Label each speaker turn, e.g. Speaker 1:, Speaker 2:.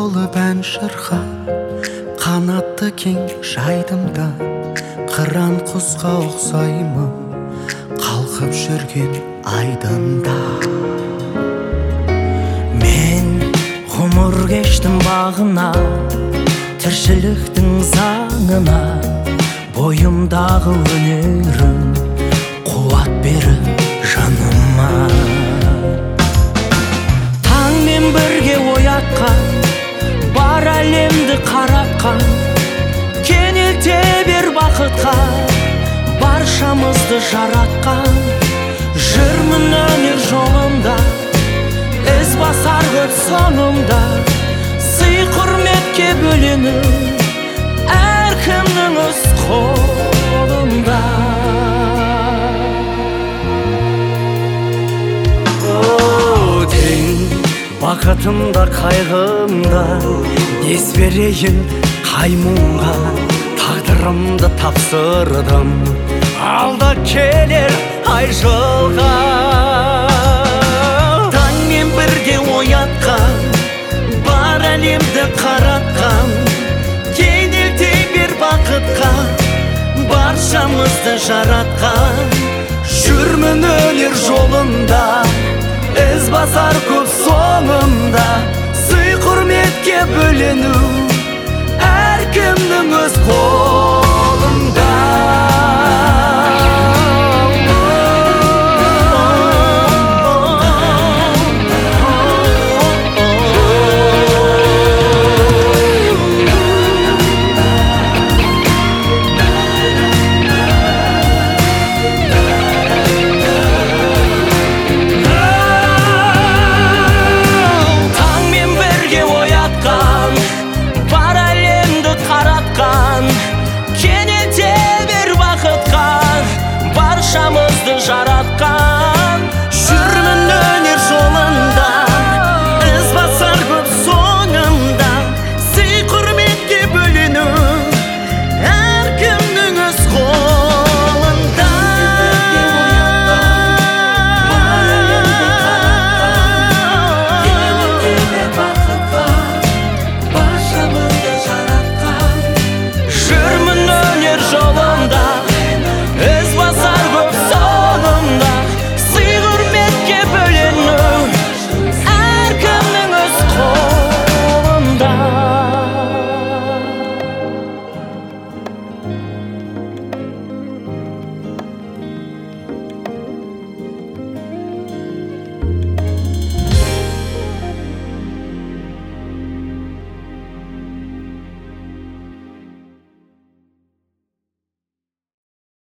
Speaker 1: болып ән шырқа, қанатты кең жайдым да, қыран құсқа ұқсаймын қалқып жүрген айдында. Мен ғұмыр кештім бағына, тіршіліктің заңына, бойымдағы өнерім қуат беріп жаныма. Таңмен бірге оятқан, бар әлемді қаратқан, кенелте бер бақытқа, баршамызды жаратқан. Жүрмін өнер жолында, із басар көп соңымда, сый құрметке бөлену әркімнің өз қолында. Тең бақытымда қайғымда, дес берейін қай мұңға, тағдырымды тапсырдым алда келер ай жылға. Таңмен бірге оятқан, бар әлемді қаратқан, кенелте бер бақытқа, баршамызды жаратқан. Жүрмін өнер жолында, із басар көп соңымда, сый құрметке бөлену әркімнің өз қолында.